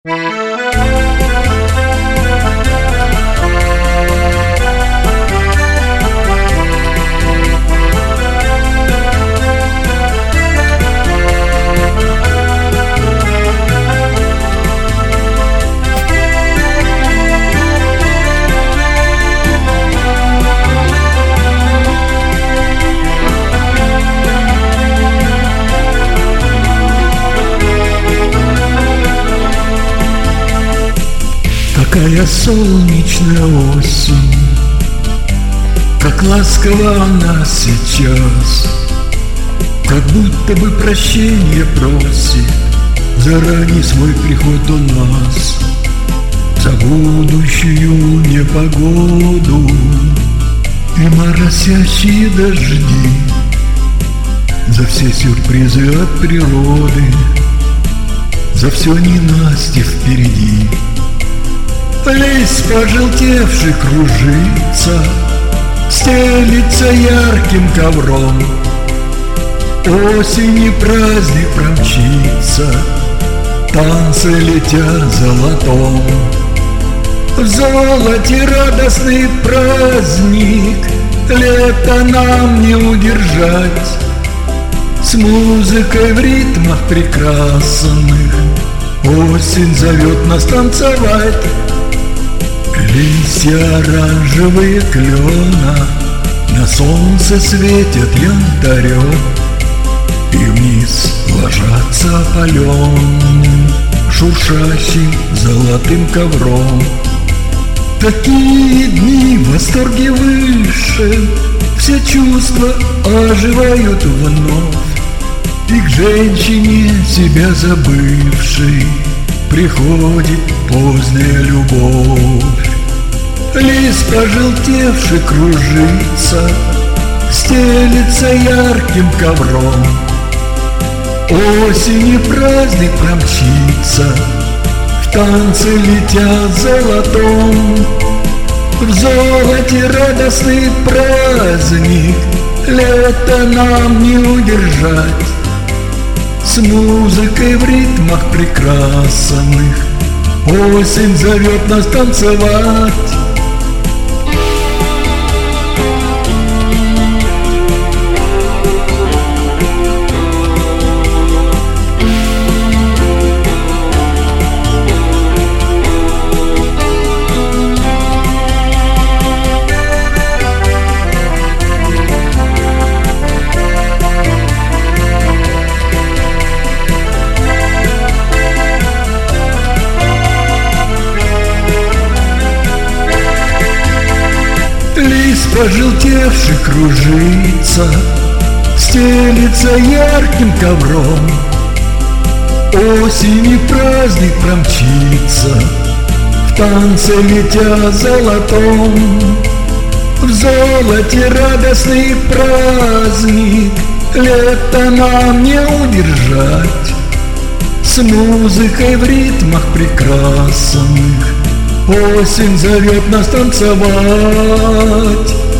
Какая солнечная осень, как ласково она сейчас, как будто бы прощение просит заранее свой приход у нас. За будущую непогоду и моросящие дожди, за все сюрпризы от природы, за все ненастье впереди. Лист пожелтевший кружится, стелится ярким ковром. Осень и праздник промчится, танцы летят золотом. В золоте радостный праздник, лето нам не удержать. С музыкой в ритмах прекрасных осень зовет нас танцевать. Листья оранжевые клена на солнце светят янтарем, и вниз ложатся опаленным, шуршащим золотым ковром. Такие дни в восторге выше, все чувства оживают вновь, и к женщине себя забывшей приходит поздняя любовь. Лист пожелтевший кружится, стелится ярким ковром. Осень и праздник промчится, в танцы летят золотом. В золоте радостный праздник, лето нам не удержать. С музыкой в ритмах прекрасных осень зовет нас танцевать. Лист пожелтевший кружится, стелится ярким ковром. Осень и праздник промчится, в танце летя золотом. В золоте радостный праздник, лето нам не удержать. С музыкой в ритмах прекрасных осень зовет нас танцевать.